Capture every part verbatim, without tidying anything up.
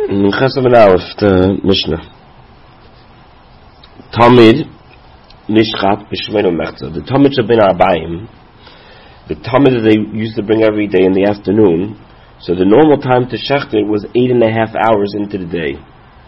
In Chesed Aleph, the Mishnah. Tamid Nishchat B'Shmeinu Mechza. The Tamid Shabin Arbaim, the Tamid that they used to bring every day in the afternoon, so the normal time to shecht it was eight and a half hours into the day.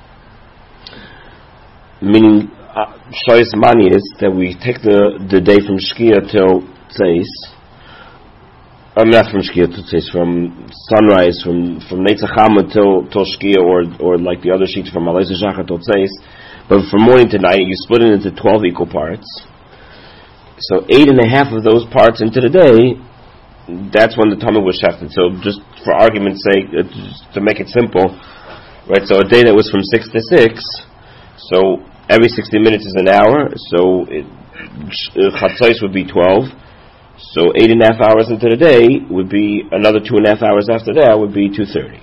Meaning, Shoyes Mani is that we take the, the day from Shkia till Tzeis. I'm not from Shkia to Tzeis, from sunrise, from from Netzachama till till Shkia, or or like the other sheets from Alayz Shachar till Tzeis. But from morning to night, you split it into twelve equal parts. So eight and a half of those parts into the day, that's when the Tamid was shechted. So just for argument's sake, uh, just to make it simple, right? So a day that was from six to six, so every sixty minutes is an hour. So it, Chatzos would be twelve. So eight and a half hours into the day would be another two and a half hours after that would be two thirty.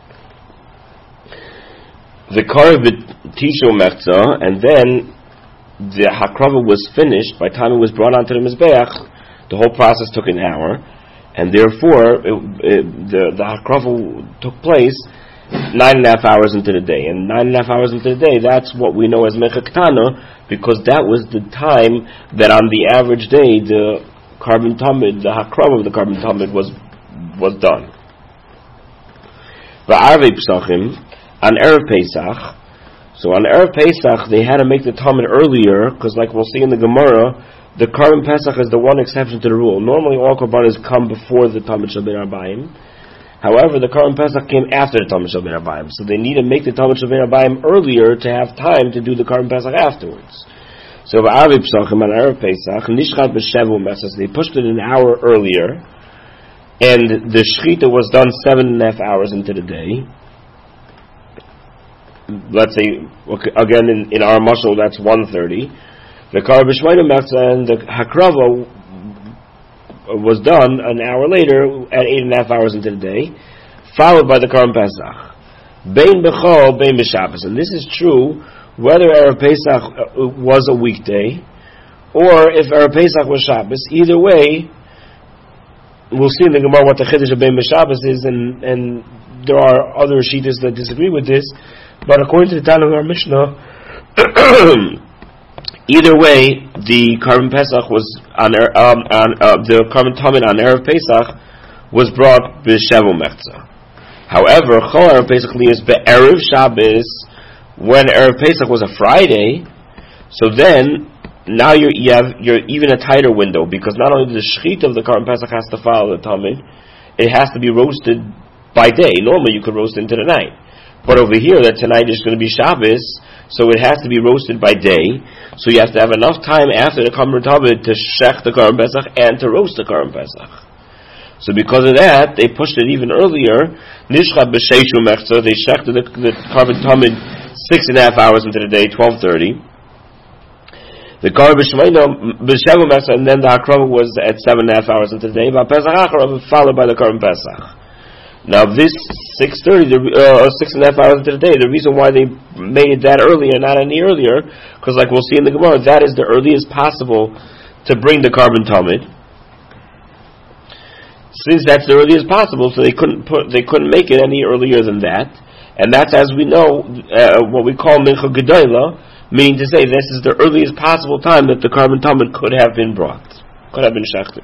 The Karev Tishu Mechza, and then the Hakrava was finished by the time it was brought onto the Mizbeach. The whole process took an hour, and therefore it, it, the the Hakrava took place nine and a half hours into the day. And nine and a half hours into the day, that's what we know as Mecha Ketana, because that was the time that on the average day the carbon tamid, the hakrava of the carbon tamid was was done. But Arvei Pesachim, on Erev Pesach, so on Erev Pesach they had to make the tamid earlier, because like we'll see in the Gemara, the carbon Pesach is the one exception to the rule. Normally all korbanos come before the tamid shel ben arbaim. However, the carbon Pesach came after the tamid shel ben arbaim, so they need to make the tamid shel ben arbaim earlier to have time to do the carbon Pesach afterwards. So Ba'avi Pesachim on Erev Pesach, Nishchat B'Shevu Mesas, they pushed it an hour earlier, and the Shechita was done seven and a half hours into the day. Let's say, okay, again in, in our mashal, that's one thirty. The Kar B'Shmeinu Mechza and the Hakrava was done an hour later at eight and a half hours into the day, followed by the Kar Pesach. Bein B'Chol, Bein B'Shabbos. And this is true whether Erev Pesach was a weekday, or if Erev Pesach was Shabbos. Either way, we'll see in the Gemara what the Chiddush of Bein B'Shabbos is, and, and there are other Shittas that disagree with this, but according to the Tanakh of our Mishnah, either way, the Karban Pesach was on, um, on uh, the Karban Tamid on Erev Pesach was brought B'Shevu Mechza. However, Chol Erev Pesach is Be'erev Shabbos. When Erev Pesach was a Friday, so then now you're, you have you're even a tighter window, because not only the shechit of the Karban Pesach has to follow the Tamid, it has to be roasted by day. Normally you could roast into the night, but over here that tonight is going to be Shabbos, so it has to be roasted by day. So you have to have enough time after the Karban Tamid to shech the Karban Pesach and to roast the Karban Pesach. So because of that, they pushed it even earlier. Nishchat B'Sheishu Mechza, they shechted the, the Karban Tamid six and a half hours into the day, twelve thirty. The Kar B'Shmeinu B'Shevu Mechza, and then the Hakrava was at seven and a half hours into the day. But Pesach Hakrava followed by the Karban Pesach. Now this six thirty, uh, six and a half hours into the day, the reason why they made it that earlier, not any earlier, because like we'll see in the Gemara, that is the earliest possible to bring the Karban Tamid. Since that's the earliest possible, so they couldn't put, they couldn't make it any earlier than that, and that's, as we know, uh, what we call Mincha Gedola, meaning to say this is the earliest possible time that the Karban Tamid could have been brought, could have been shechted.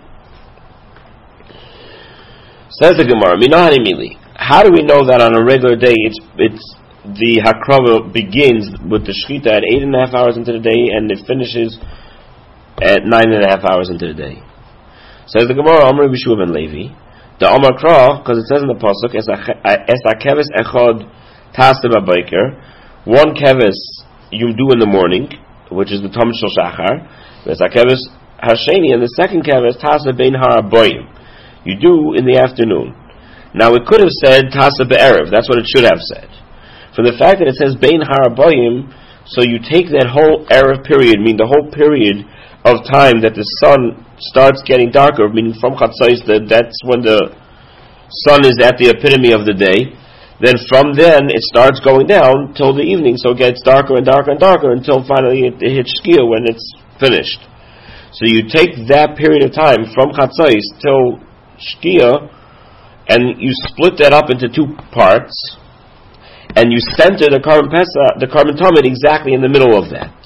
Says the Gemara, Minahani Mili. How do we know that on a regular day it's it's the Hakrava begins with the Shechita at eight and a half hours into the day and it finishes at nine and a half hours into the day? Says the Gemara, Amr B'Shuv ben Levi, the Amar Krah, because it says in the pasuk, Es HaKeves Echad Taseh B'Boker, one keves you do in the morning, which is the Tamid Shel Shachar, Es HaKeves Hasheni, and the second keves Taseh Bein Haraboyim, you do in the afternoon. Now it could have said Taseh Be'erev, that's what it should have said. From the fact that it says Bein Haraboyim, so you take that whole Erev period, meaning the whole period of time that the sun starts getting darker, meaning from Chatzos, that that's when the sun is at the epitome of the day. Then from then it starts going down till the evening, so it gets darker and darker and darker until finally it, it hits Shkia when it's finished. So you take that period of time from Chatzos till Shkia, and you split that up into two parts, and you center the Karban Pesach, the Karban Tamid exactly in the middle of that.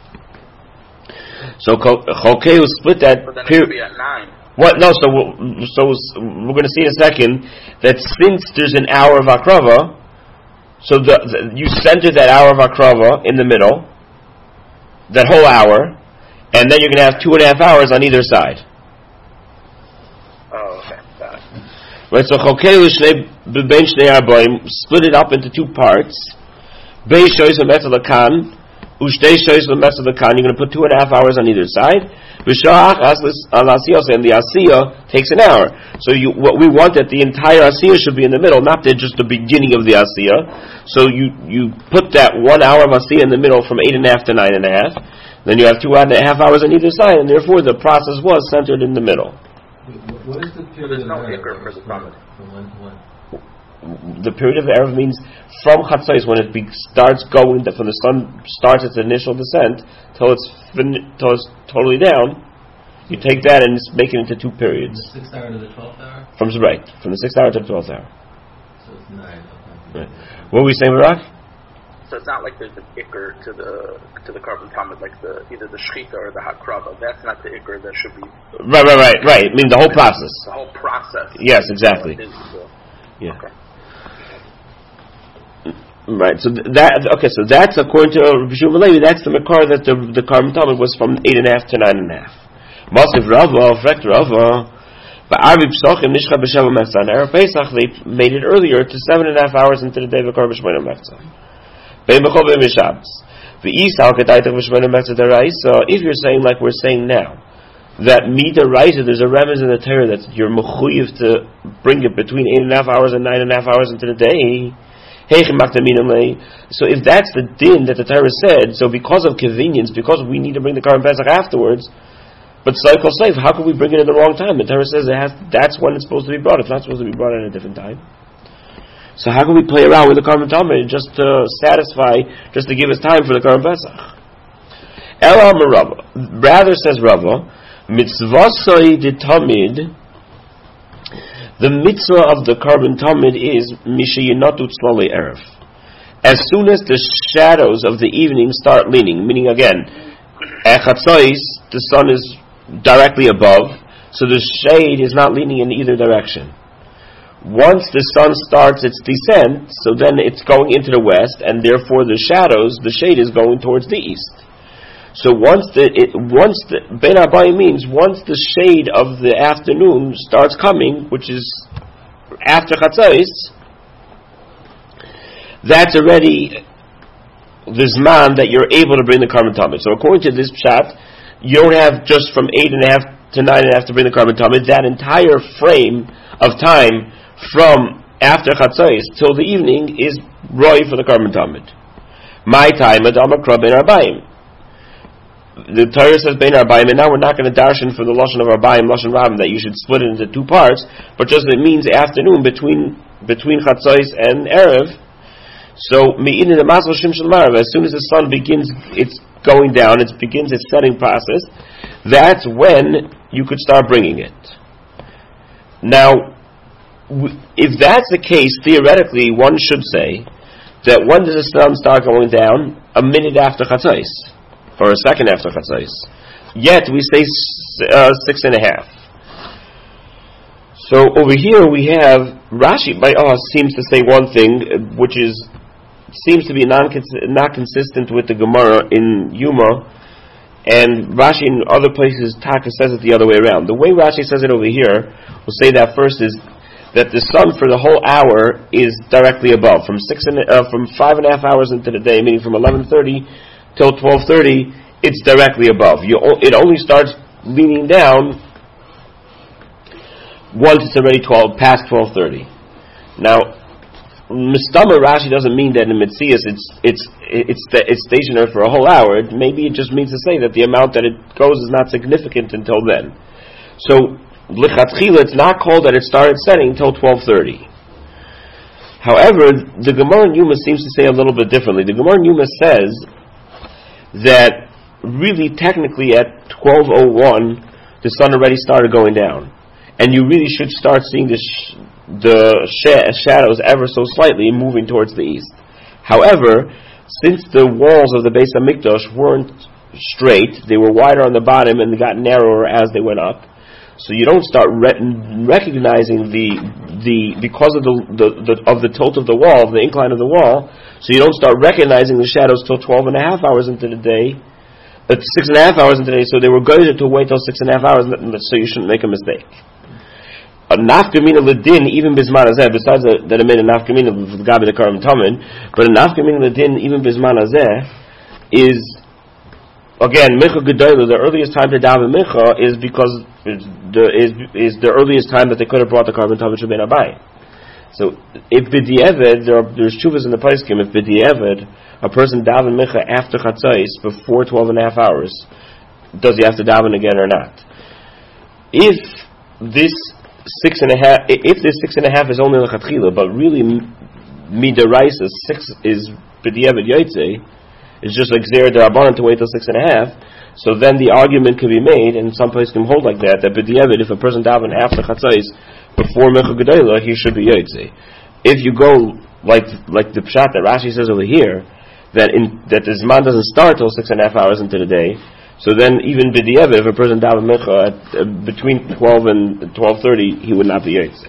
So Chokeu split that But then period. it would be at nine. What? No. So we'll, so we're going to see in a second that since there's an hour of Akrava, so the, the, you center that hour of Akrava in the middle, that whole hour, and then you're going to have two and a half hours on either side. Oh, okay. Got it. Right. So Chokeu Shnei Bein Shnei Arbaim split it up into two parts. Beis Shoyz Lemetz Lakan. You're going to put two and a half hours on either side. And the Asiyah takes an hour. So you, what we want that the entire Asiyah should be in the middle, not that just the beginning of the Asiyah. So you, you put that one hour of Asiyah in the middle from eight and a half to nine and a half. Then you have two and a half hours on either side, and therefore the process was centered in the middle. What is the period There's no of Iker for the Talmud. From when to when? The period of Erev means from Chatzos, when it be, starts going, from the sun starts its initial descent till it's fin, till it's totally down. You take that and make it into two periods. From the sixth hour to the twelfth hour. From right, from the sixth hour to the twelfth hour. So it's nine. Right. Okay. What were we saying, Barak? So it's not like there's an Iker to the to the Karban Talmud, like the either the Shechita or the Hakrava. That's not the Iker that should be. Right, right, right, right. I mean the whole process. The whole process. Yes, exactly. Is the, Yeah. Okay. Right. So th- that okay. So that's according to Rabbi Shimon Levi. That's the makar that the the Karban Talmud was from eight and a half to nine and a half. Masiv Rava, Frekt Rava, but Arbi Psochim Nishcha b'Sheva Mechza. And Erev Pesach they made it earlier to seven and a half hours into the day of the Karban Shmona Mechza. Bein Bechol Bein B'Shabbos. V'Yisal Kedaitach b'Shmona Mechza Deraisa. If you're saying like we're saying now, that Mida Raisa, there's a remez in the Torah that you're mechuyev to bring it between eight and a half hours and nine and a half hours into the day. So if that's the din that the Torah said, so because of convenience, because we need to bring the Karban Pesach afterwards, but cycle safe, how can we bring it in the wrong time? The Torah says it has, that's when it's supposed to be brought. It's not supposed to be brought at a different time. So how can we play around with the Karban Talmud just to satisfy, just to give us time for the Karban Pesach? Ela Merava. Rather, says Rava, mitzvasoi de tamid. The mitzvah of the Karban Talmud is mishayinatu tzlali erev. As soon as the shadows of the evening start leaning, meaning again, at Chatzos, the sun is directly above, so the shade is not leaning in either direction. Once the sun starts its descent, so then it's going into the west, and therefore the shadows, the shade is going towards the east. So once the it, once the Ben Abai means once the shade of the afternoon starts coming, which is after Chatzos, that's already the Zman that you're able to bring the Karban Talmud. So according to this pshat, you don't have just from eight and a half to nine and a half to bring the Karban Talmud. That entire frame of time from after Chatzos till the evening is roy for the Karban Talmud. My time at Amakra Ben Arbaim. The Torah says Bein Arbaim, and now we're not going to darshan for the Lashon of Arbaim, Lashon Rabim, that you should split it into two parts, but just it means afternoon between between Chatzos and Erev. So, Me'inin the Masal Shim Shel Marav, as soon as the sun begins its going down, it begins its setting process, that's when you could start bringing it. Now, if that's the case, theoretically, one should say that when does the sun start going down? A minute after Chatzos. Or a second after Chatzos. Yet we say uh, six and a half. So over here we have Rashi by us seems to say one thing, which is seems to be non not consistent with the Gemara in Yuma, and Rashi in other places Taka says it the other way around. The way Rashi says it over here, we'll say that first is that the sun for the whole hour is directly above, from six and uh, from five and a half hours into the day, meaning from eleven thirty till twelve thirty, it's directly above. You, it only starts leaning down once it's already twelve past twelve thirty. Now, Mistama Rashi doesn't mean that in Metzias it's it's it's it's stationary for a whole hour. Maybe it just means to say that the amount that it goes is not significant until then. So L'chatchila, it's not called that it started setting until twelve thirty. However, the Gemara in Yuma seems to say a little bit differently. The Gemara in Yuma says that really technically at twelve oh one the sun already started going down, and you really should start seeing the sh- the sh- shadows ever so slightly moving towards the east. However, since the walls of the Beis Hamikdash weren't straight, they were wider on the bottom and they got narrower as they went up. So you don't start re- recognizing the the because of the, the, the of the tilt of the wall, the incline of the wall. So you don't start recognizing the shadows till twelve and a half hours into the day, uh, six and a half hours into the day. So they were going to wait till six and a half hours, so you shouldn't make a mistake. A nafkamina ledin even bisman azeh. Besides that, that it made a nafkamina with gabi the karam tamin, but a nafkamina ledin even bisman azeh is again mincha gedolah. The earliest time to daven mincha is because the is is the earliest time that they could have brought the carbon tamin shebein abayim. So if b'di'eved, there are, there's shuvas in the poskim. If b'di'eved, a person daven mincha after chatzos before twelve and a half hours, does he have to daven again or not? If this six and a half, if this six and a half is only lechatchila, but really midaraisa six is b'di'eved yotze, it's just like zer derabanan to wait till six and a half. So then the argument can be made, and some places can hold like that, that b'di'eved, if a person daven after chatzos before Mincha Gedolah, he should be Yotze. If you go like like the pshat that Rashi says over here, that in that the Zman doesn't start till six and a half hours into the day, so then even b'di'eved, if a person daven Mincha at uh, between twelve and twelve thirty, he would not be Yotze.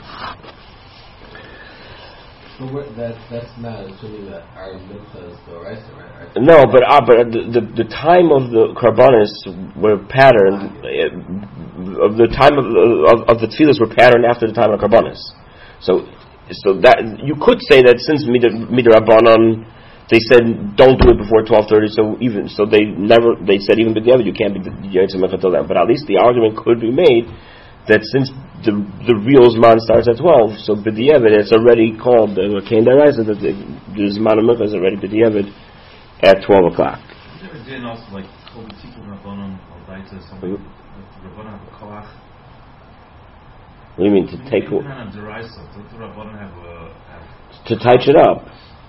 So what, that that's not assuming that our Mincha is the right, right? No, but uh, but the, the the time of the karbanis were patterned. Uh, of the time of, of, of the tefillas were patterned after the time of karbanis. So, so that you could say that since midrabanan, they said don't do it before twelve thirty. So even so, they never they said even b'di'eved you can't be yotzei mincha till then. But at least the argument could be made that since the the real zman starts at twelve, so b'di'eved it's already called the kein daraisa that the, the zman of mincha is already b'di'eved at twelve o'clock. Is there a din also like kol b'tikun rabbanon or daita something? What do you mean to take to touch it up?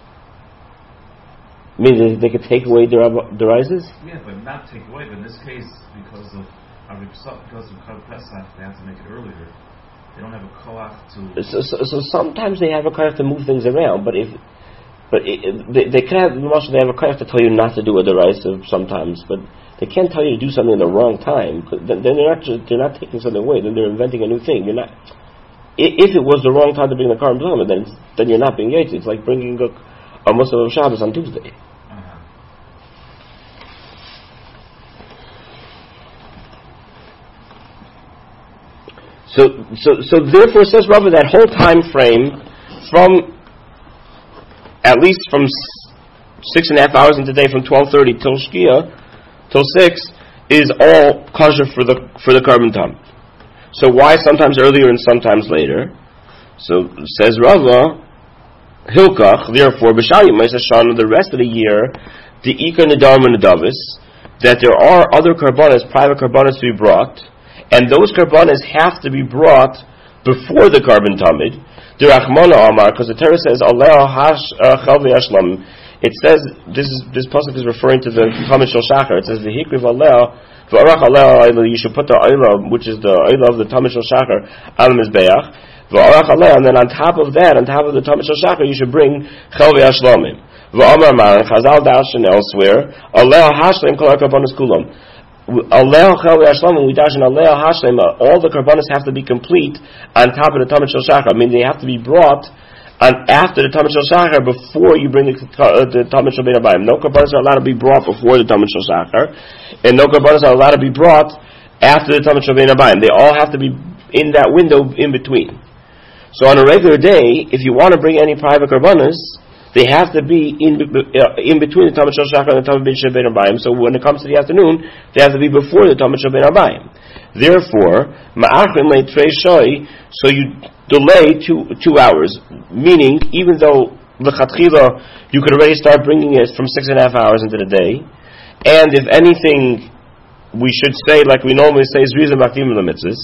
I mean they could take away the rises? Yeah, but not take away. But in this case, because of because of Chag Pesach, they have to make it earlier. They don't have a koach to. So, so, so sometimes they have a koach to move things around, but if but it, they, they can have they have a koach to tell you not to do a derisive sometimes, but they can't tell you to do something in the wrong time. Then they're not they're not taking something away. Then they're inventing a new thing. You're not. If it was the wrong time to bring the Karban Tamid, then then you're not being Yotze. It's like bringing a, a Musaf of Shabbos on Tuesday. Uh-huh. So so so therefore says Rava that whole time frame from at least from six and a half hours into the day from twelve thirty till Shkia till six is all kosher for the for the Karban Tamid. So why sometimes earlier and sometimes later? So says Rava, Hilkach, therefore, B'shayim Ma'aseh the rest of the year, the Ika Nedam and Nedavis, that there are other karbanas, private karbanas to be brought, and those karbanas have to be brought before the Karban Tamid. The Rachmana Amar, because the Torah says, Allah Hash Chal V'Yashlam. It says this is this pasuk is referring to the Tamid Shel Shachar. It says V'Hikriv Allah. You should put the oila, which is the oila of the Tamid Shel Shachar, al mizbeach. And then on top of that, on top of the Tamid Shel Shachar, you should bring Chel v'Yashlamim. V'Amar Man Chazal Darshan elsewhere. Aleh Hashleim Kol HaKarbanos Kulam. Aleh Chel v'Yashlamim. We darshan Aleh Hashleim. All the karbanos have to be complete on top of the Tamid Shel Shachar. I mean, they have to be brought and after the Tamid Shel Shachar, before you bring the, uh, the Tamid Shel Bein Abayim. No karbanos are allowed to be brought before the Tamid Shel Shachar, and no karbanos are allowed to be brought after the Tamid Shel Bein Abayim. They all have to be in that window in between. So on a regular day, if you want to bring any private karbanos, they have to be in uh, in between the Tamid Shel Shachar and the Tamid Shel Bein Abayim. So when it comes to the afternoon, they have to be before the Tamid Shel Bein Abayim. Therefore, ma'achrim le'trei shoi, so you delay two two hours, meaning even though l'chatchila you could already start bringing it from six and a half hours into the day, and if anything, we should say like we normally say is reason makdim l'mitzvahs.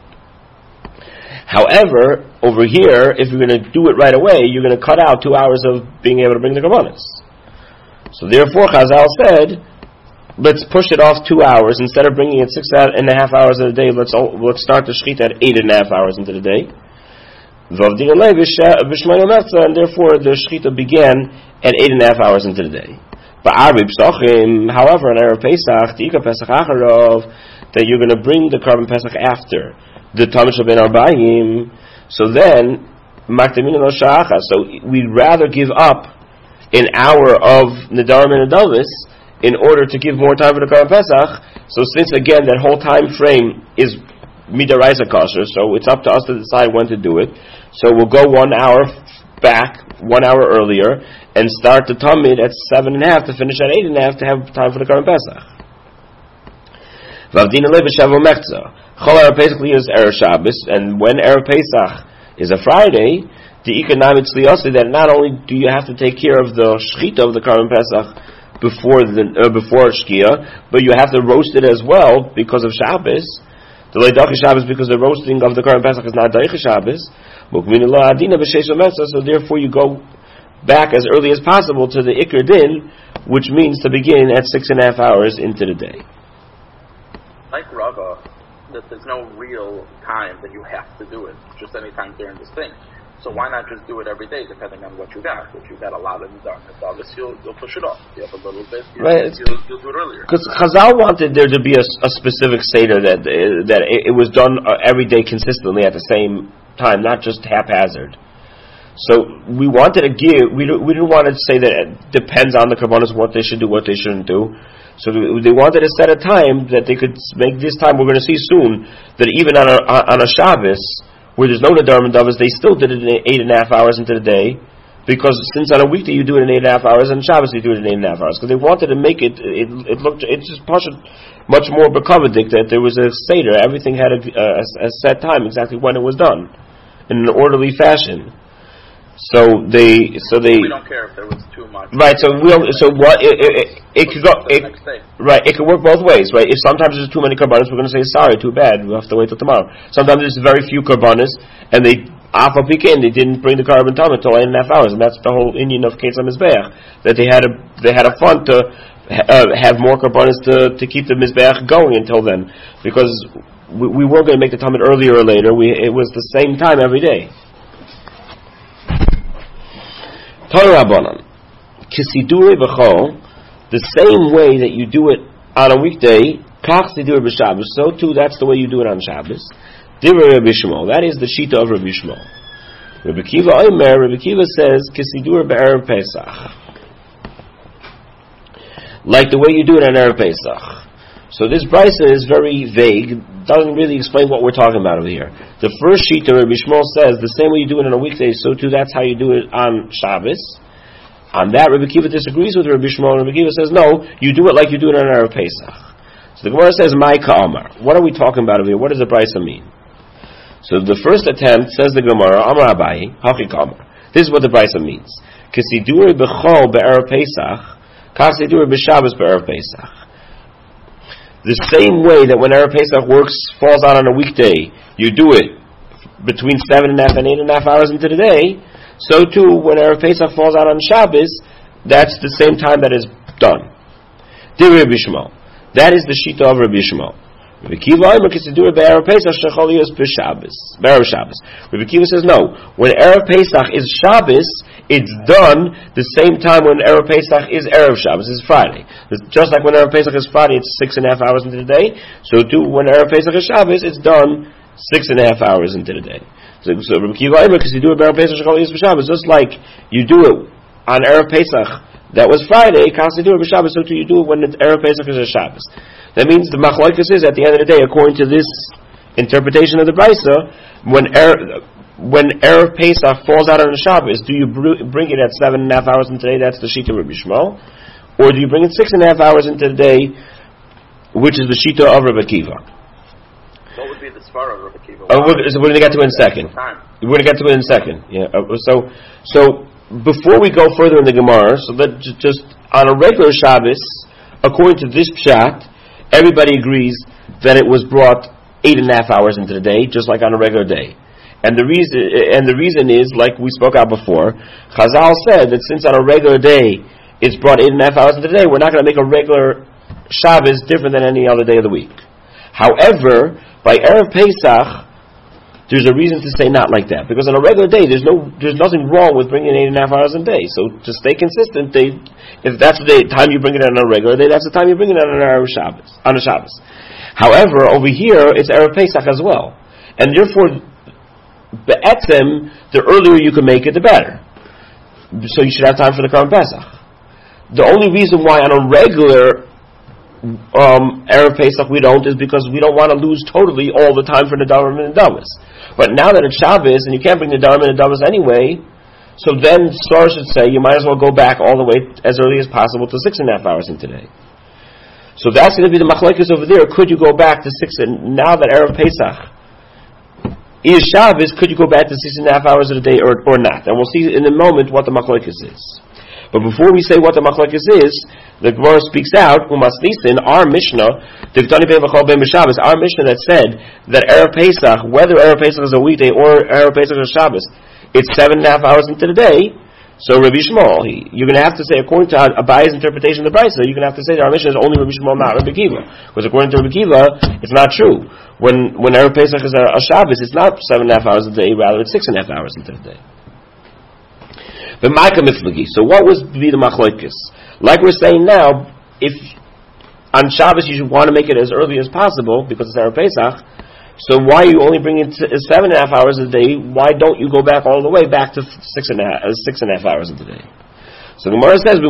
However, over here, if you're going to do it right away, you're going to cut out two hours of being able to bring the karbanos. So therefore, Chazal said, let's push it off two hours instead of bringing it six and a half hours in a day. Let's let's start the shechita at eight and a half hours into the day. Vavdin alei b'shmayim mechza, and therefore the shechita began at eight and a half hours into the day. Ba'arib psachim, however, on Erev Pesach, the Ika Pesach Acharov, that you're going to bring the carbon Pesach after the Tamid Shel Ben Arbaim, so then, Makdamin lo Sha'acha, so we'd rather give up an hour of Nedarim and Nedavis in order to give more time for the carbon Pesach. So since again that whole time frame is Midaraisa kosher, so it's up to us to decide when to do it. So we'll go one hour back, one hour earlier, and start the Tamid at seven and a half to finish at eight and a half to have time for the carbon Pesach. Vavdin alei b'shavu mechza. Chol Erev Pesach is Erev Shabbos, and when Erev Pesach is a Friday, the economic tzliyasi that not only do you have to take care of the shechita of the carbon Pesach before the uh, before Shkia, but you have to roast it as well because of Shabbos. The Leidachi Shabbos, because the roasting of the carbon Pesach is not Daichi Shabbos. So therefore, you go back as early as possible to the Iker Din, which means to begin at six and a half hours into the day. Like Rava, that there's no real time that you have to do it, just any time during this thing. So why not just do it every day, depending on what you got? If you got a lot of darkness, you'll, you'll push it off. If you have a little bit, you'll, right. you'll, you'll do it earlier. Because Chazal wanted there to be a, a specific seder that uh, that it, it was done uh, every day consistently at the same time, not just haphazard. So we wanted to give, we, we didn't want to say that it depends on the Karbanos what they should do, what they shouldn't do. So they wanted to set a time that they could make this time. We're going to see soon that even on a on a Shabbos where there's no Nadarim and Davos, they still did it in eight and a half hours into the day, because since on a weekday you do it in eight and a half hours, and on Shabbos you do it in eight and a half hours, because they wanted to make it. It, it looked it just much more bekovadik that there was a seder. Everything had a, a, a set time exactly when it was done in an orderly fashion. So they, so they. We don't care if there was too much. Right. So we don't. So what? It, it, it, it could go. It, right. It could work both ways. Right. If sometimes there's too many karbanos, we're going to say sorry, too bad. We will have to wait till tomorrow. Sometimes there's very few karbanos, and they afa pikin. They didn't bring the carbon tam until eight and a half hours, and that's the whole Indian of Ketzah Mizbeach, that they had a they had a fun to uh, have more karbanos to to keep the Mizbeach going until then, because we, we weren't going to make the tamid earlier or later. We it was the same time every day. The same way that you do it on a weekday, so too that's the way you do it on Shabbos. That is the shita of Rabbi Shmuel. Rabbi Kiva Omer, Rabbi Kiva says, Kisidur be'erev Pesach. Like the way you do it on Erev Pesach. So this brisa is very vague, doesn't really explain what we're talking about over here. The first sheet of Rabbi Shmuel says, the same way you do it on a weekday, so too that's how you do it on Shabbos. On that, Rabbi Kiva disagrees with Rabbi Shmuel, and Rabbi Kiva says, no, you do it like you do it on Erev Pesach. So the Gemara says, Mai Ka'amar. What are we talking about over here? What does the brisa mean? So the first attempt, says the Gemara, Amar Abayi, Hachi Ka'amar. This is what the brisa means. K'siduri b'chol be'erev Pesach, k'siduri b'Shabbos be'erev Pesach. The same way that when Erev Pesach works, falls out on a weekday, you do it between seven and a half and eight and a half hours into the day, so too, when Erev Pesach falls out on Shabbos, that's the same time that is done. Dear Rabbi Shmuel, that is the shita of Rabbi Shmuel. Rabbi Kiva says no. When Erev Pesach is Shabbos, it's done the same time when Erev Pesach is Erev Shabbos, is Friday. Just like when Erev Pesach is Friday, it's six and a half hours into the day. So too, when Erev Pesach is Shabbos, it's done six and a half hours into the day. So, so Rabbi Kiva, because you do it Erev Pesach Shabbos, just like you do it on Erev Pesach, that was Friday, you do it Shabbos, so too you do it when it's Erev Pesach is a Shabbos. That means the machlokes is, at the end of the day, according to this interpretation of the brisa, when Erev, when Erev Pesach falls out on the Shabbos, do you bring it at seven and a half hours into the day? That's the shita of Rabbi Shmuel, or do you bring it six and a half hours into the day, which is the shita of Rabbi Kiva? What would be the svara of Rabbi Kiva? Uh, we're, so we're going to get to it in a second. We're going to get to it in a second. Yeah. Uh, so, so before we go further in the Gemara, so that j- just on a regular Shabbos, according to this pshat, everybody agrees that it was brought eight and a half hours into the day, just like on a regular day. And the reason, and the reason is, like we spoke out before, Chazal said that since on a regular day it's brought eight and a half hours into the day, we're not going to make a regular Shabbos different than any other day of the week. However, by Erev Pesach, there's a reason to say not like that, because on a regular day, there's no, there's nothing wrong with bringing eight and a half hours a day. So to stay consistent, they, if that's the time you bring it on a regular day, that's the time you bring it on an Erev Shabbos, on a Shabbos. However, over here, it's Erev Pesach as well. And therefore, be'etzem, the earlier you can make it, the better. So you should have time for the Karban Pesach. The only reason why on a regular um, Erev Pesach we don't is because we don't want to lose totally all the time for the Darim and the Damas. But now that it's Shabbos, and you can't bring the Darim and the Damas anyway, so then Sor should say, you might as well go back all the way as early as possible to six and a half hours in today. So that's going to be the machlokes over there. Could you go back to six, and now that Erev Pesach is Shabbos, could you go back to six and a half hours of the day or, or not? And we'll see in a moment what the machlokes is. But before we say what the machlokes is, the Gemara speaks out, Umas Nisin, our Mishnah, our Mishnah that said that Erev Pesach, whether Erev Pesach is a weekday or Erev Pesach is Shabbos, it's seven and a half hours into the day. So Rabbi Shmuel, he, you're going to have to say, according to Abaye's interpretation of the Brisa, you're going to have to say that our Mishnah is only Rabbi Shmuel, not Rabbi Kiva. Because according to Rabbi Kiva, it's not true. When when Erev Pesach is a, a Shabbos, it's not seven and a half hours a day, rather it's six and a half hours into the day. But Maika Miflagi, so what was to be the machlokes? Like we're saying now, if on Shabbos you should want to make it as early as possible, because it's Erev Pesach, so why are you only bringing it to seven and a half hours a day? Why don't you go back all the way back to six and a half, uh, six and a half hours a day? So the Gemara says,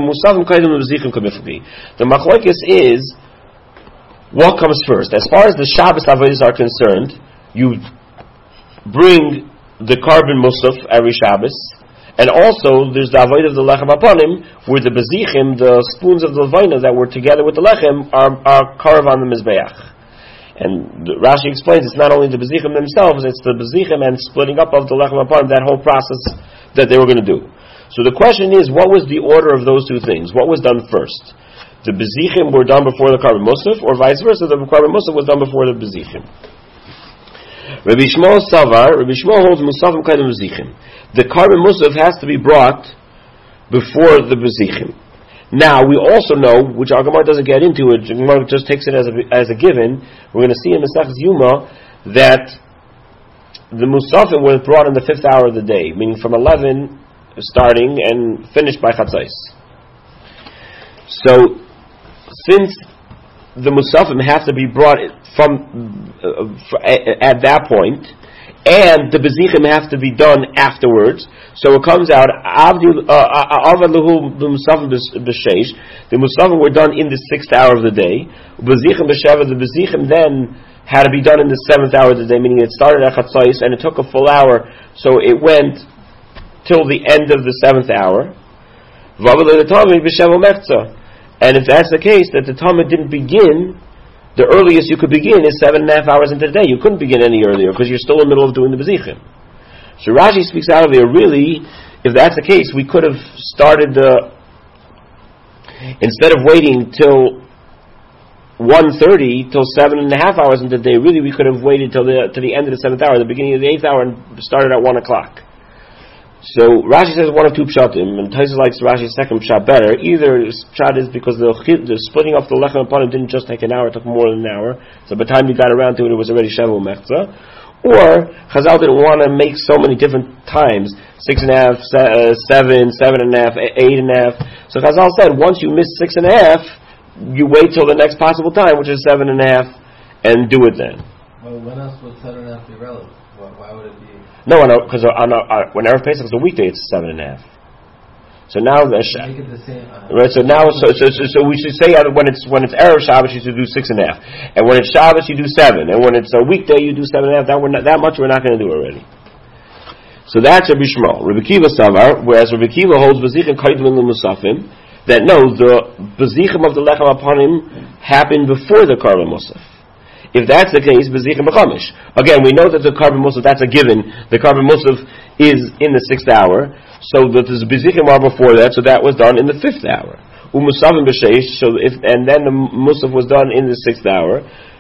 the machlokes is, what comes first? As far as the Shabbos avodas are concerned, you bring the Karban Musaf every Shabbos, and also there's the avodah of the Lechem Aponim, where the Bezichim, the spoons of the Levina that were together with the Lechem, are, are carved on the Mizbeach. And Rashi explains it's not only the Bezichim themselves, it's the Bezichim and splitting up of the Lechem Aponim, that whole process that they were going to do. So the question is, what was the order of those two things? What was done first? The Bezichim were done before the Karban Musaf, or vice versa, the Karban Musaf was done before the Bezichim. Rabbi Shmuel Savar, Rabbi Shmuel holds Musafim Kaidem Bezichim. The Karban Musaf has to be brought before the Bezichim. Now, we also know, which our Gemara doesn't get into it, Gemara just takes it as a, as a given, we're going to see in Masechus Yuma that the Musafim was brought in the fifth hour of the day, meaning from eleven starting and finished by Chatzos. So, since the Musafim have to be brought from uh, at that point, and the Bezichim have to be done afterwards, so it comes out, the Musafim were done in the sixth hour of the day, Bezichim b'sheva, the Bezichim then had to be done in the seventh hour of the day, meaning it started at Chatzos, and it took a full hour, so it went till the end of the seventh hour, and if that's the case, that the Talmud didn't begin, the earliest you could begin is seven and a half hours into the day. You couldn't begin any earlier because you're still in the middle of doing the Bezichim. So Rashi speaks out of here, really, if that's the case, we could have started the, instead of waiting till one thirty, till seven and a half hours into the day, really we could have waited till the, to the end of the seventh hour, the beginning of the eighth hour, and started at one o'clock. So Rashi says one of two pshatim, and Tosfos likes Rashi's second pshat better. Either pshat is because the, the splitting off the lechem upon him didn't just take an hour; it took more than an hour. So by the time you got around to it, it was already Shevel Mechza. Or Chazal didn't want to make so many different times: six and a half, se- uh, seven, seven and a half, eight and a half. So Chazal said, once you miss six and a half, you wait till the next possible time, which is seven and a half, and do it then. Well, when else would seven and a half be relevant? Why, why would it be? No, because when Erev Pesach is a weekday, it's seven and a half. So now the sh- make it the same. Uh, right. So now, so, so so so we should say when it's when it's Erev Shabbos, you should do six and a half, and when it's Shabbos, you do seven, and when it's a weekday, you do seven and a half. That we're not, that much we're not going to do already. So that's Rabbi Shmuel. Rabbi Kiva Savar, whereas Rabbi Kiva holds Bezichim Kaidmin L'Musafim, that no, the Bezichim of the Lechem Aponim happened before the Karban Musaf. If that's the case, Bezichim b'chamish. Again, we know that the Karban Musaf, that's a given. The Karban Musaf is in the sixth hour, so that the Bezichim are before that, so that was done in the fifth hour. Umusavim b'sheish, so if, and then the Musaf was done in the sixth hour.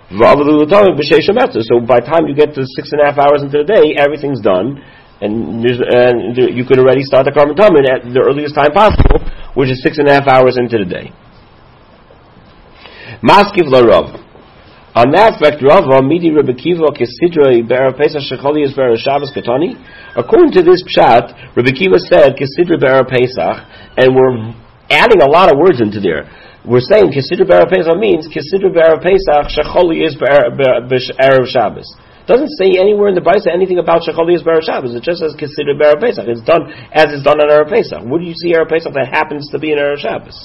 So by the time you get to six and a half hours into the day, everything's done, and, and you could already start the Karban Tamid at the earliest time possible, which is six and a half hours into the day. Maskiv l'Rav. On that fact, Rava, Midi Rebbe Kiva, Kesidra, Be'er Pesach, Shecholi is Be'er Shabbos, Katani. According to this pshat, Rebbe Kiva said, Kesidra Be'er Pesach, and we're adding a lot of words into there. We're saying Kesidra Be'er Pesach means Kesidra Be'er Pesach, Shecholi is Be'er Shabbos. It doesn't say anywhere in the Brisa anything about Shecholi is Be'er Shabbos. It just says Kesidra Be'er Pesach. It's done as it's done on Erev Pesach. What do you see Erev Pesach that happens to be in Erev Shabbos?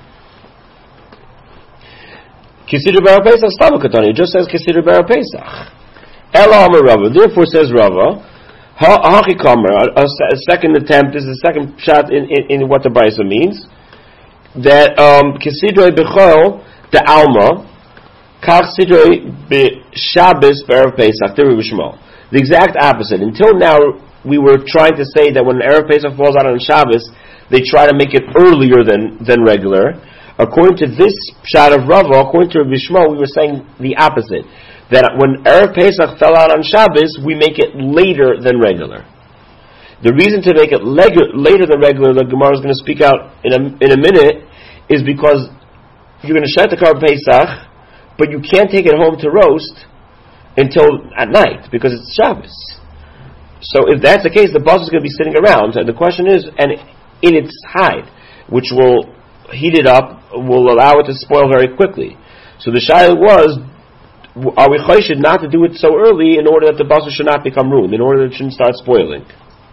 Kesidra Be'er Pesach Stam Katani. It just says Kesidra Be'er Pesach. Ela Amar Rava. Therefore says Rava, Hachi Kamer, a second attempt, this is the second shot in, in, in what the Brisa means, that um, Kesidra Bechol, the Alma, Kach Sidrei B'Shabbos B'Erev Pesach, the exact opposite. Until now, we were trying to say that when Erev Pesach falls out on Shabbos, they try to make it earlier than, than regular. According to this shot of Rava, according to Rabbi Shmuel, we were saying the opposite. That when Erev Pesach fell out on Shabbos, we make it later than regular. The reason to make it leg- later than regular, the Gemara is going to speak out in a, in a minute, is because you're going to shut the Korban Pesach, but you can't take it home to roast until at night, because it's Shabbos. So if that's the case, the bus is going to be sitting around, and the question is, and in its hide, which will heat it up, will allow it to spoil very quickly. So the shayla was, are we choshid not to do it so early in order that the bus should not become ruined, in order that it shouldn't start spoiling?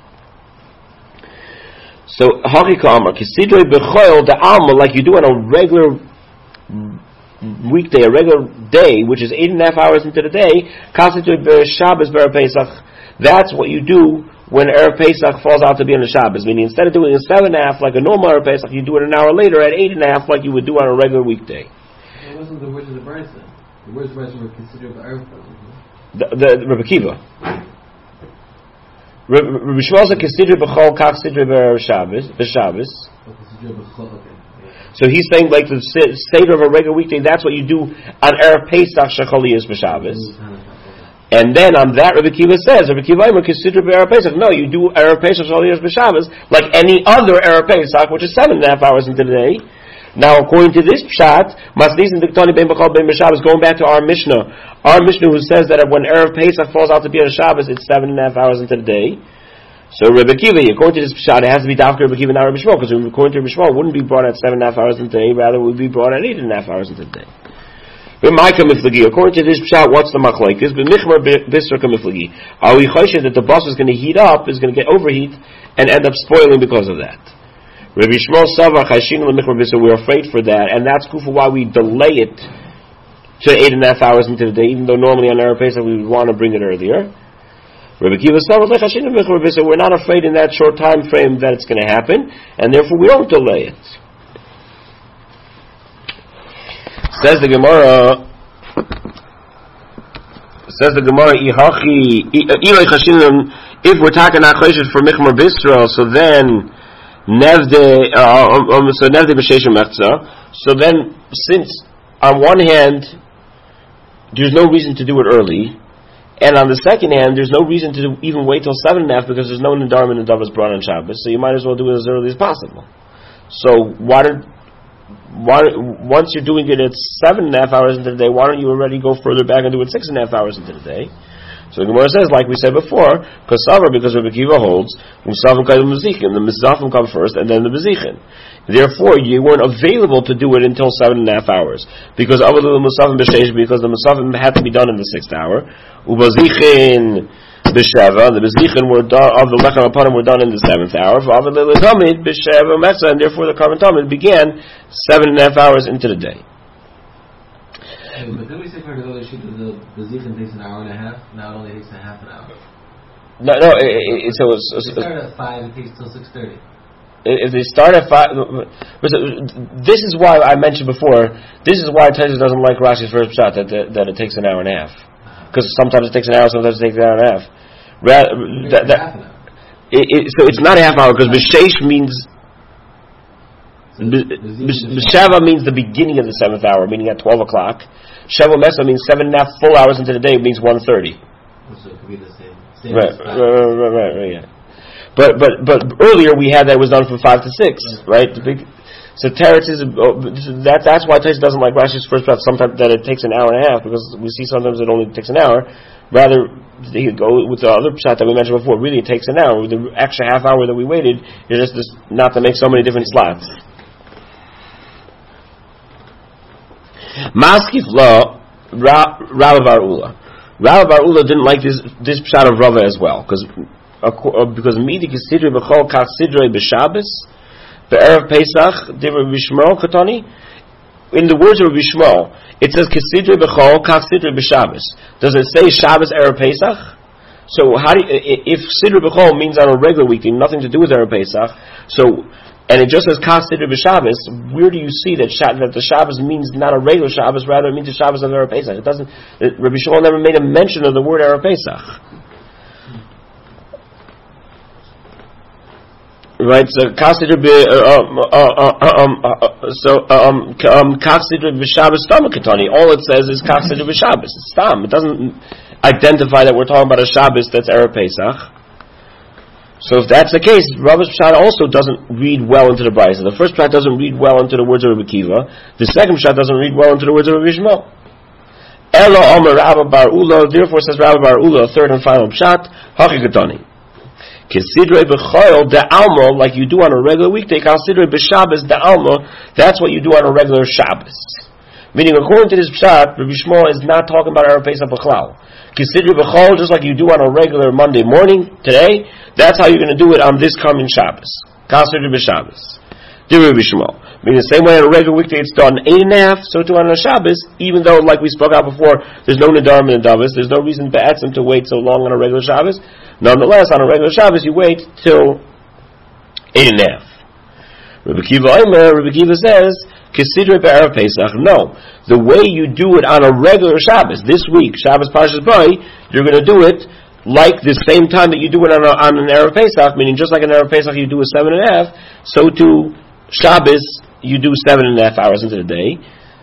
So, Hakika Amar, Kisidrei B'choil, the Alma, like you do on a regular weekday, a regular day, which is eight and a half hours into the day, Shabbos B'Erev Pesach. That's what you do when Erev Pesach falls out to be on the Shabbos. Meaning, instead of doing a seven and a half like a normal Erev Pesach, you do it an hour later at eight and a half like you would do on a regular weekday. It wasn't the words of the Brisa. The words of the Brisa were considered Erev Pesach. The, the, the Rebbe Kiva. Rebbe Shmuel said, "Consider b'chol kach sidre b'Erev Shabbos b'Shabbos." So he's saying, like the seder of a regular weekday, that's what you do on Erev Pesach Shecholi is b'Shabbos. And then on that, Rebbe Kiva says, Rebbe Kiva Imer consider Erev Pesach. No, you do Erev Pesach Shecholi is b'Shabbos like any other Erev Pesach, which is seven and a half hours into the day. Now, according to this pshat, Maslis and Diktani Ben B'chol Ben B'Shabbos, going back to our Mishnah, our Mishnah who says that when Erev Pesach falls out to be on Shabbos, it's seven and a half hours into the day. So Rebbe Kiva, according to this pshat, it has to be Dafka Rebbe Kiva, not Rebbe Shmuel, because according to Rebbe Shmuel, it wouldn't be brought at seven and a half hours into the day, rather it would be brought at eight and a half hours into the day. According to this pshat, what's the machlokes? Are we choshev that the bus is going to heat up, is going to get overheat, and end up spoiling because of that? Rabbi Shmuel Savar Chashin L'Michmar B'Isur, we're afraid for that, and that's kufa why we delay it to eight and a half hours into the day, even though normally on Erev Pesach we would want to bring it earlier. Rabbi Kiva Savar Chashin L'Michmar B'Isur, we're not afraid in that short time frame that it's going to happen, and therefore we don't delay it. Says the Gemara. Says the Gemara, if we're talking Achoshet for Michmar B'Isur, so then Nevde, uh, um, so Nevde b'Sheish Mechza. So then, since on one hand there's no reason to do it early, and on the second hand there's no reason to do, even wait till seven and a half because there's no Nedarim and Nedav is brought on Shabbos, so you might as well do it as early as possible. So why did, why once you're doing it at seven and a half hours into the day, why don't you already go further back and do it six and a half hours into the day? So the Gemara says, like we said before, Kasavar, because Rebbe Kiva holds, Musafim Kaidum Mezichin, the Mizafim come first, and then the Mezichin. Therefore, you weren't available to do it until seven and a half hours. Because of the Musafim B'Sheish, because the Musafim had to be done in the sixth hour. Ubazichin B'Sheva, the Mezichin were done, of the Lechem Apanim were done in the seventh hour. V'Avad L'Tamid B'Sheva Metza, and therefore the Korban Tamid began seven and a half hours into the day. Hey, but then we say for the the Bezichin takes an hour and a half. Now it only takes a half an hour. No, no. It, it, it, so it's, if they start at five, it takes till six thirty. If they start at five, this is why I mentioned before. This is why Taisa doesn't like Rashi's first shot that, that that it takes an hour and a half, because sometimes it takes an hour, sometimes it takes an hour and a half. Rather, that, that, half an hour. It, it, so it's not a half hour because B'Sheish means. B'Sheva means the beginning of the seventh hour, meaning at twelve o'clock. Sheva Mesa means seven and a half full hours into the day, means one thirty. So it could be the same. same right, right, right, right, right, yeah. But but but earlier we had that it was done from five to six, right? The big, so Teretz is that that's why Taisa doesn't like Rashi's first draft. Sometimes that it takes an hour and a half because we see sometimes it only takes an hour. Rather, they go with the other shot that we mentioned before. Really, it takes an hour. With the extra half hour that we waited, it's just, just not to make so many different slots. Maskif law, Rabbi Bar Ula. Rabbi Bar Ula didn't like this this shot of Rava as well because because midi kisidre b'chol kach sidre b'Shabbos be'erev Pesach divrei Bishmo katani. In the words of Rabbi Shmuel, it says kisidre b'chol kach sidre b'Shabbos. Does it say Shabbos erev Pesach? So how do you, if sidre b'chol means on a regular weekday, nothing to do with erev Pesach? So and it just says kach sidre b'Shabbos. Where do you see that that the Shabbos means not a regular Shabbos, rather it means the Shabbos of erev Pesach? It doesn't. Rabbi Shmuel never made a mention of the word erev Pesach. Right, so kasidr be um um so um um kasidr b'Shabbos stam katani. All it says is kasidr b'Shabbos. It's stam. It doesn't identify that we're talking about a Shabbos that's erev Pesach. So if that's the case, Rabbi Pshat also doesn't read well into the Brisa. The first Pshat doesn't read well into the words of Rabbi Kiva. The second Pshat doesn't read well into the words of Rabbi Shmuel. Elo Omer Rabbi Bar Ula. Therefore says Rabbi Bar Ula, third and final Pshat, Hachi katani. Consider b'choil de alma, like you do on a regular weekday. Consider b'Shabbos de alma. That's what you do on a regular Shabbos. Meaning, according to this pshat, Rabbi Shmuel is not talking about erev Pesach b'chlal. Consider b'choil just like you do on a regular Monday morning today. That's how you're going to do it on this coming Shabbos. Consider b'Shabbos. Dear Rabbi Shmuel, meaning the same way on a regular weekday it's done eight and a half, so too on a Shabbos. Even though, like we spoke out before, there's no nedarim and nedavis, there's no reason be'etzim to wait so long on a regular Shabbos. Nonetheless, on a regular Shabbos, you wait till eight and a half. Rabbi Kiva Omer, Rabbi Kiva says, "Consider be'erev Pesach." No, the way you do it on a regular Shabbos this week, Shabbos Parshas Bo, you're going to do it like the same time that you do it on, a, on an erev Pesach. Meaning, just like an erev Pesach, you do a seven and a half. So too, Shabbos, you do seven and a half hours into the day.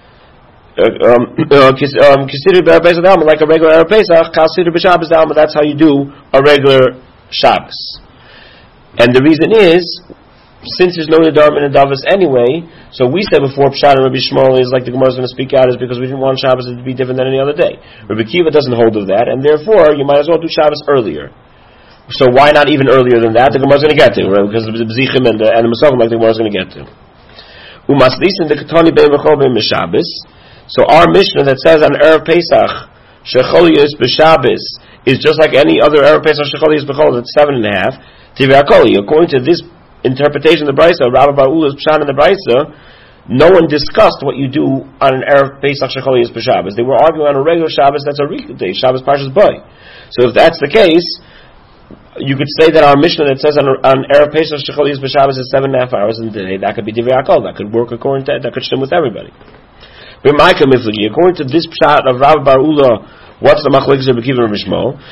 Um, uh, consider be'erev Pesach dalma like a regular erev Pesach. Consider b'Shabbos dalma. That's how you do a regular Shabbos. And the reason is, since there's no nedarim and nedavis anyway, so we said before Pshat and Rabbi Shmuel is like the Gemara is going to speak out is because we didn't want Shabbos to be different than any other day. Rabbi Kiva doesn't hold of that, and therefore you might as well do Shabbos earlier. So why not even earlier than that? The Gemara is going to get to, right? Because the B'zichim and the and the Masavim like the Gemara is going to get to. Umaslisin the Katani bein v'chol bein Shabbos. So our Mishnah that says on erev Pesach shecholius b'Shabbos is just like any other erev Pesach shecholius b'chol. It's seven and a half. Tivakoli. According to this interpretation of the Brisa, Rabbi Bar Ula's pshat in the Brisa, no one discussed what you do on an erev Pesach shecholius b'Shabbos. They were arguing on a regular Shabbos that's a weekday, Shabbos Parshas Bo. So if that's the case, you could say that our Mishnah that says on, on erev Pesach shecholius b'Shabbos is seven and a half hours in the day. That could be Tivakol. That could work according to that could stem with everybody. According to this pshat of Rabbi Bar Ula, what's the machlekes of Rabbi Kiva and Rabbi Shmuel?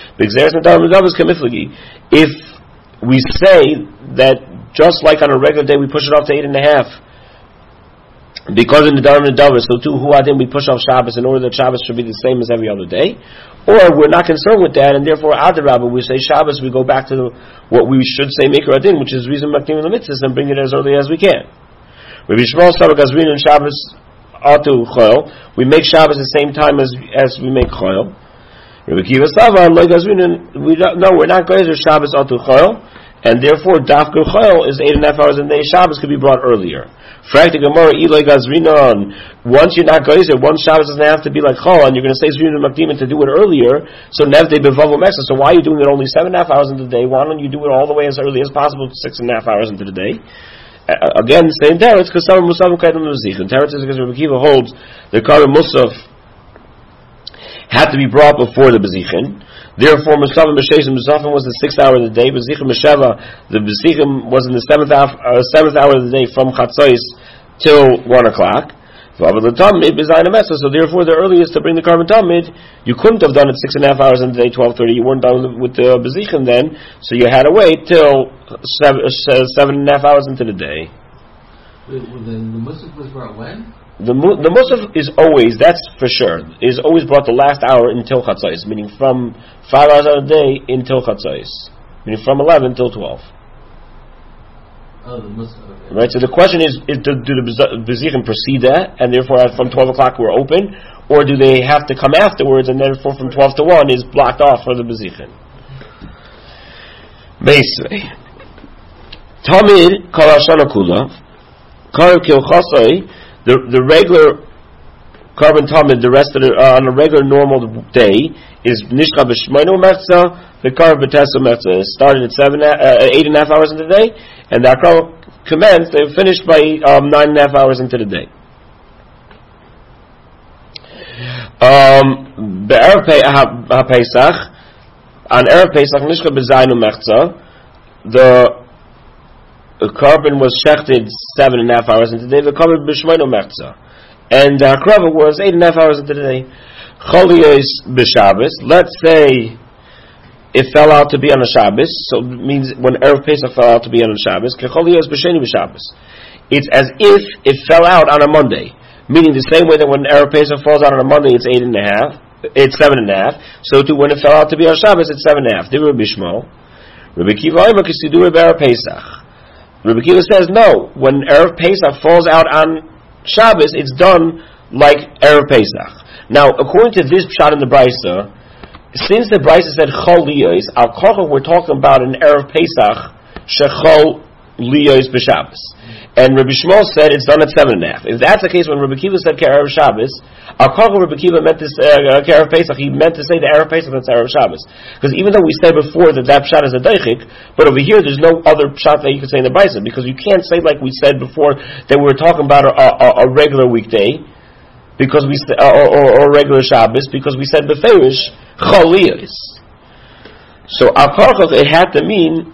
If we say that just like on a regular day we push it off to eight and a half, because in the Nedarim and Nedavis, so too Huadim we push off Shabbos in order that Shabbos should be the same as every other day, or we're not concerned with that, and therefore Adarabba we say Shabbos, we go back to the, what we should say Mikra Adin, which is reason Makdim the mitzvahs, and bring it as early as we can. Rabbi Shmuel Sabak Azrin and Shabbos Atu Choil. We make Shabbos the same time as as we make Choil. Rabbi Kiva Sava like Azrin, we don't, no, we're not going to Shabbos Atu Choil, and therefore Dafka Choil is eight and a half hours a day. Shabbos could be brought earlier. Frak the Gemara Ilay Gazrinon. Once you're not going to, once Shabbos doesn't have to be like Chol, and you're going to say Zrinon Makdim to do it earlier. So Nevde Bevavu Mesa. So why are you doing it only seven and a half hours into the day? Why don't you do it all the way as early as possible, six and a half hours into the day? Uh, again, same teretz because some musaf kaidam mezichin. Teretz is because Rabbi Kiva holds the karim musaf had to be brought before the bezichin. Therefore, musaf and b'sheisim musafim was the sixth hour of the day. Bezichin b'sheva, the bezichin was in the seventh hour, uh, seventh hour of the day from chatzos till one o'clock. So therefore, the earliest to bring the carbon tamid, you couldn't have done it six and a half hours in the day, twelve thirty. You weren't done with the bezichin then, so you had to wait till seven, uh, seven and a half hours into the day. Wait, well, then the musaf was brought when? The the musaf is always, that's for sure, is always brought the last hour until chatzos, meaning from five hours out of the day until chatzos, meaning from eleven till twelve. Oh, the Muslim. Okay. Right. So the question is: is do, do the bezichim proceed that, and therefore from twelve o'clock we're open, or do they have to come afterwards, and therefore from twelve to one is blocked off for the bezichim? Basically, Tamid kol hashana kula, kar kilchasai, the the regular carbon tamid, the rest of the uh, on a regular normal day is nishcha b'shmeinu mechza, the carbon b'tesa mechza. It started at seven, uh, eight and a half hours into the day, and the akra commenced. They finished by um, nine and a half hours into the day. Um, be'erev ha-pesach, on erev pesach nishcha b'zaynu mechza, the the carbon was shechted seven and a half hours into the day. The carbon b'shmeinu mechza. And the Hakrava was eight and a half hours into the day. Choliyos b'Shabbos. Let's say it fell out to be on a Shabbos, so it means when Erev Pesach fell out to be on a Shabbos, Choliyos b'Sheni b'Shabbos. It's as if it fell out on a Monday, meaning the same way that when Erev Pesach falls out on a Monday, it's eight and a half, it's seven and a half. So too, when it fell out to be on Shabbos, it's seven and a half. Did Rabbi Shmuel? Rabbi Kiva Omer K'Sidur Erev Pesach. Rabbi Kiva says no. When Erev Pesach falls out on Shabbos, it's done like Erev Pesach. Now, according to this pshat in the Brisa, since the Brisa said Chol Liyos, Al Kochel we're talking about an Erev Pesach Shechol Liyos b'Shabbos. And Rabbi Shmuel said it's done at seven and a half. If that's the case, when Rabbi Kiva said Erev Shabbos, Al Kochel Rabbi Kiva meant this uh, Erev Pesach, he meant to say the Erev Pesach that's Erev Shabbos. Because even though we said before that that pshat is a deichik, but over here there's no other pshat that you could say in the Brisa, because you can't say like we said before that we were talking about a, a, a regular weekday, because we uh, or, or, or regular Shabbos, because we said beferish Chol Liyos. So Al Kochel it had to mean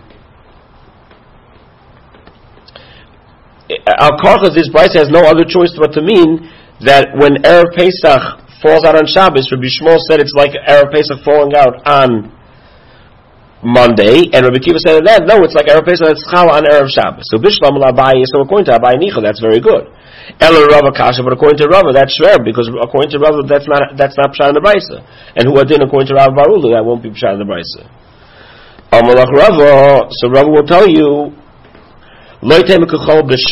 Al Kochel this Brisa has no other choice but to mean that when Erev Pesach falls out on Shabbos, Rabbi Shmuel said it's like Erev Pesach falling out on Monday, and Rabbi Kiva said that no, it's like Erev Pesach that's Chal on Erev Shabbos. So Bishlam Abaye, so according to Abaye Nicha, that's very good. Ela Rava Kasha, but according to Rava, that's shver, because according to Rava, that's not that's not pshat in the Brisa. And who adin according to Rav Barula, that won't be pshat in the Brisa. Amalach Rava, so Rava will tell you. Take out the,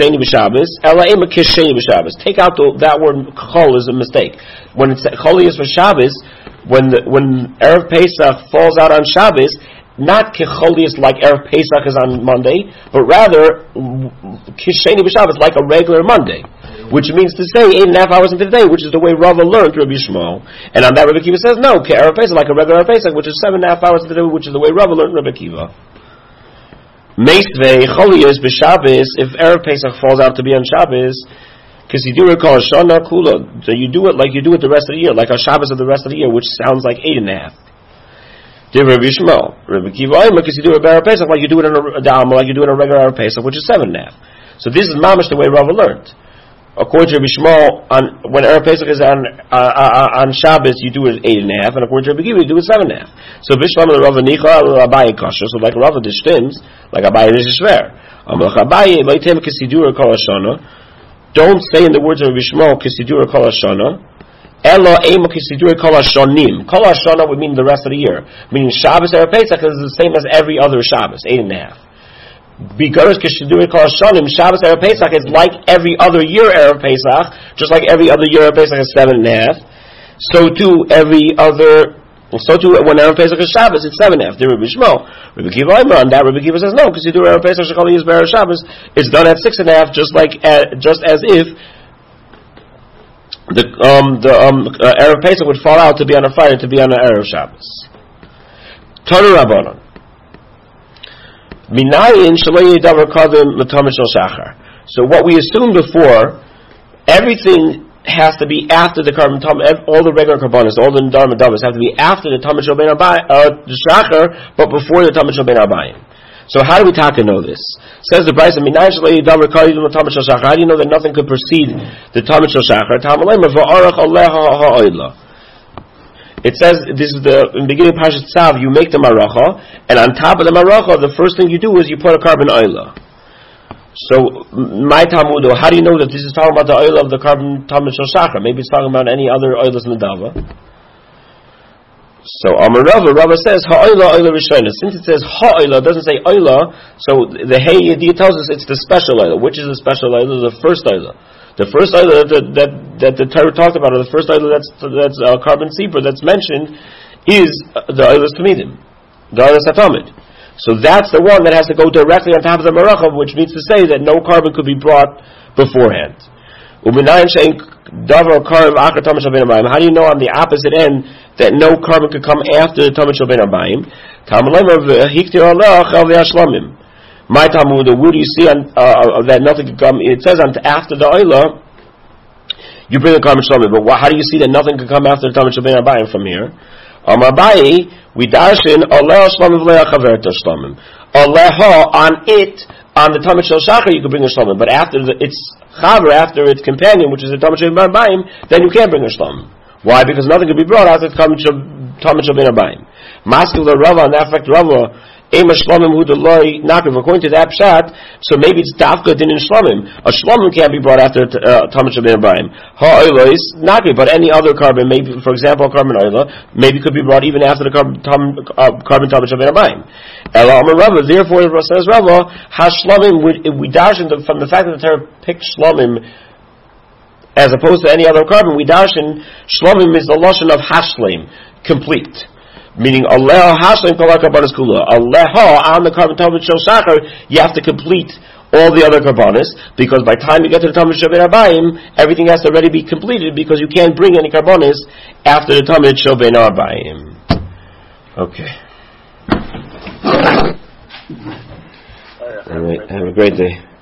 that word kachol is a mistake. When it's chol is for Shabbos, when the, when Erev Pesach falls out on Shabbos, not kecholius like Erev Pesach is on Monday, but rather kisheni b'Shabbos like a regular Monday, which means to say eight and a half hours into the day, which is the way Rava learned Rabbi Shmuel. And on that Rabbi Kiva says no, Erev Pesach like a regular Erev Pesach, which is seven and a half hours into the day, which is the way Rava learned Rabbi Kiva. Meisvei Choliyos b'Shabbos, if Erev Pesach falls out to be on Shabbos, because you do it called Shana Kula, so you do it like you do it the rest of the year, like a Shabbos of the rest of the year, which sounds like eight and a half. Did Rabbi Shmuel, Rabbi Kiva Omer, because you do it Erev Pesach like you do it in a Dama, like you do it in a regular Erev Pesach, which is seven and a half. So this is mamish the way Rava learned. According to Rabbi Shmuel, on, when Erev Pesach is on uh, uh, on Shabbos, you do it eight and a half, and according to Rabbi Kiva, you do it seven and a half. So Bishlam the Rava Nicha Abaye Kasha. So like Rava dishtims, like Abaye dishver. Amalach Abaye Leitem Kisidura Kol Hashana. Don't say in the words of Rabbi Shmuel Kisidura Kol Hashana. Elo Ema Kisidura Kol Hashanim. Kol Hashana would mean the rest of the year, meaning Shabbos Erev Pesach is the same as every other Shabbos, eight and a half. Because Kishidur Kol Hashanim, Shabbos Erev Pesach is like every other year Erev Pesach, just like every other year Erev Pesach is seven and a half. So too every other, so too when Erev Pesach is Shabbos, it's seven and a half. There Rabbi Shmuel, Rabbi Kiva Omer on that. Rabbi Kiva says no, because Kishidur Erev Pesach Shechol Yis Be'erev Shabbos, it's done at six and a half, just like uh, just as if the um the um uh, Erev Pesach would fall out to be on a Friday to be on an Erev Shabbos. Tanu Rabbanon. So what we assumed before, everything has to be after the carbon tamid, all the regular carbonas, all the dharma davas have to be after the tamid shel ben shachar, but before the tamid shel ben arbayim. So how do we talk to know this? Says the Brisa, how do you know that nothing could precede the tamid shel shachar? It says, this is the, in the beginning of Parashat Tzav, you make the maracha, and on top of the maracha, the first thing you do is you put a carbon oila. So, my Talmudo, how do you know that this is talking about the oil of the carbon tamid shel shachar? Maybe it's talking about any other oilas in the dava. So Amar Rava, Rava says ha'oila oila rishona. Since it says ha'oila, it doesn't say oila. So the hey yediyah tells us it's the special oila. Which is the special oila? The first oila. The first oila that that that the Torah talked about, or the first oila that's that's uh, carbon seeper that's mentioned, is the oila tamidim, the oila satamid. So that's the one that has to go directly on top of the maracha, which means to say that no carbon could be brought beforehand. How do you know on the opposite end that no carbon could come after the Tamid Shel Ben Arbaim? My Talmud, where do you see on, uh, that nothing could come? It says on, after the Oila, you bring a carbon Shlomim, but how do you see that nothing could come after the Tamid Shel Ben Arbaim from here? Amar Abaye, we darshin Oleh Shlomim v'leha chaverta Shlomim. Oleha on it, on the Tamid Shel Shachar, you could bring a Shlomim, but after the, it's Chaver, after its companion, which is the Tamid Shel Ben Arbaim, then you can't bring a Shlomim. Why? Because nothing could be brought after the Tamid Shel Ben Arbaim. Maskil the Rava, on that fact, Rava, Ema Shlomim hu deloi nakiv. According to that pshat, so maybe it's dafka din in Shlomim. A Shlomim can't be brought after Tamid Shel Ben Arbaim. Ha oila is nakiv, but any other carbon, maybe, for example, carbon oila, maybe could be brought even after the carbon tam, uh, carbon Tamid Shel Ben Arbaim. Ela Amar Rava, therefore, says Rava, ha Shlomim, we darshan from the fact that the Torah picked Shlomim as opposed to any other carbon, we darshan Shlomim is the lashon of hashlim, complete. Meaning, Aleha Hashlim Kol HaKarbanos Kula. Aleha, on the carbon Tamid Shel Shachar, you have to complete all the other carbonis, because by the time you get to the Tamid Shel Ben Arbaim, everything has to already be completed, because you can't bring any carbonis after the Tamid Shel Ben Arbaim. Okay. All right, have a great day.